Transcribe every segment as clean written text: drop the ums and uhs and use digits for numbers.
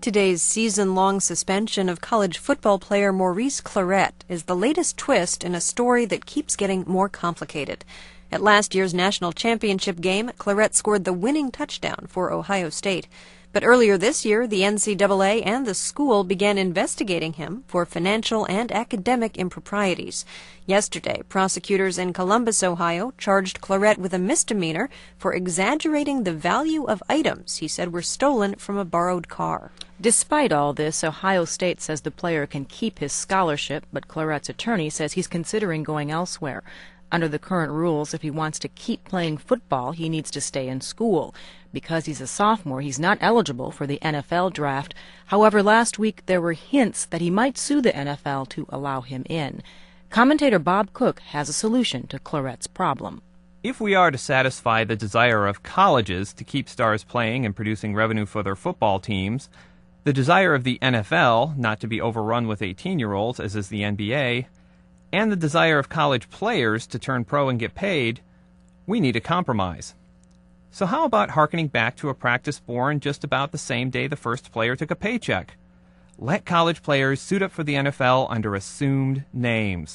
Today's season-long suspension of college football player Maurice Clarett is the latest twist in a story that keeps getting more complicated. At last year's national championship game, Clarett scored the winning touchdown for Ohio State. But earlier this year, the NCAA and the school began investigating him for financial and academic improprieties. Yesterday, prosecutors in Columbus, Ohio, charged Clarett with a misdemeanor for exaggerating the value of items he said were stolen from a borrowed car. Despite all this, Ohio State says the player can keep his scholarship, but Clarett's attorney says he's considering going elsewhere. Under the current rules, if he wants to keep playing football, he needs to stay in school. Because he's a sophomore, he's not eligible for the NFL draft. However, last week there were hints that he might sue the NFL to allow him in. Commentator Bob Cook has a solution to Clarett's problem. If we are to satisfy the desire of colleges to keep stars playing and producing revenue for their football teams, the desire of the NFL not to be overrun with 18-year-olds, as is the NBA, and the desire of college players to turn pro and get paid, we need a compromise. So how about hearkening back to a practice born just about the same day the first player took a paycheck? Let college players suit up for the NFL under assumed names.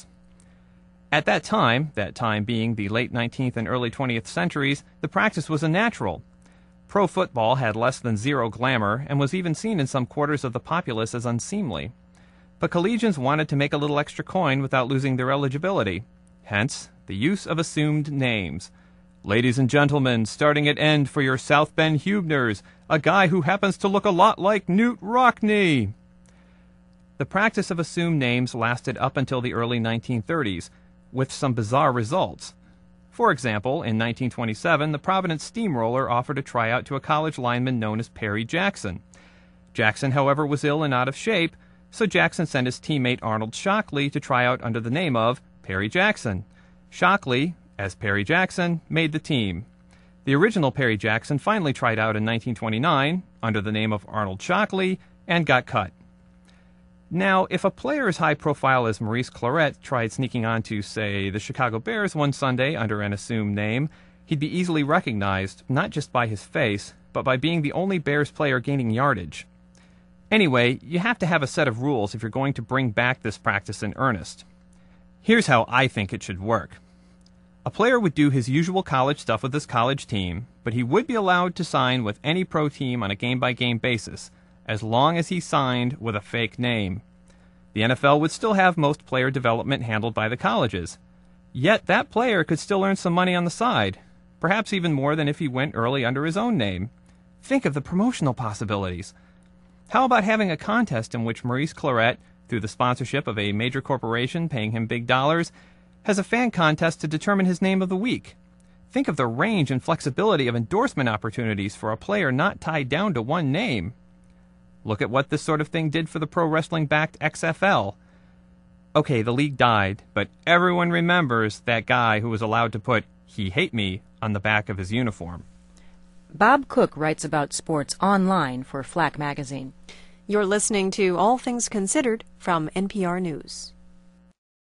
At that time being the late 19th and early 20th centuries, the practice was a natural. Pro football had less than zero glamour and was even seen in some quarters of the populace as unseemly. But collegians wanted to make a little extra coin without losing their eligibility. Hence, the use of assumed names. Ladies and gentlemen, starting at end for your South Bend Hubners, a guy who happens to look a lot like Knute Rockne. The practice of assumed names lasted up until the early 1930s, with some bizarre results. For example, in 1927, the Providence Steamroller offered a tryout to a college lineman known as Perry Jackson. Jackson, however, was ill and out of shape, so Jackson sent his teammate Arnold Shockley to try out under the name of Perry Jackson. Shockley, as Perry Jackson, made the team. The original Perry Jackson finally tried out in 1929 under the name of Arnold Shockley and got cut. Now, if a player as high profile as Maurice Clarett tried sneaking onto, say, the Chicago Bears one Sunday under an assumed name, he'd be easily recognized, not just by his face, but by being the only Bears player gaining yardage. Anyway, you have to have a set of rules if you're going to bring back this practice in earnest. Here's how I think it should work. A player would do his usual college stuff with his college team, but he would be allowed to sign with any pro team on a game-by-game basis, as long as he signed with a fake name. The NFL would still have most player development handled by the colleges. Yet that player could still earn some money on the side, perhaps even more than if he went early under his own name. Think of the promotional possibilities. How about having a contest in which Maurice Clarett, through the sponsorship of a major corporation paying him big dollars, has a fan contest to determine his name of the week? Think of the range and flexibility of endorsement opportunities for a player not tied down to one name. Look at what this sort of thing did for the pro wrestling-backed XFL. Okay, the league died, but everyone remembers that guy who was allowed to put "He Hate Me" on the back of his uniform. Bob Cook writes about sports online for Flack Magazine. You're listening to All Things Considered from NPR News.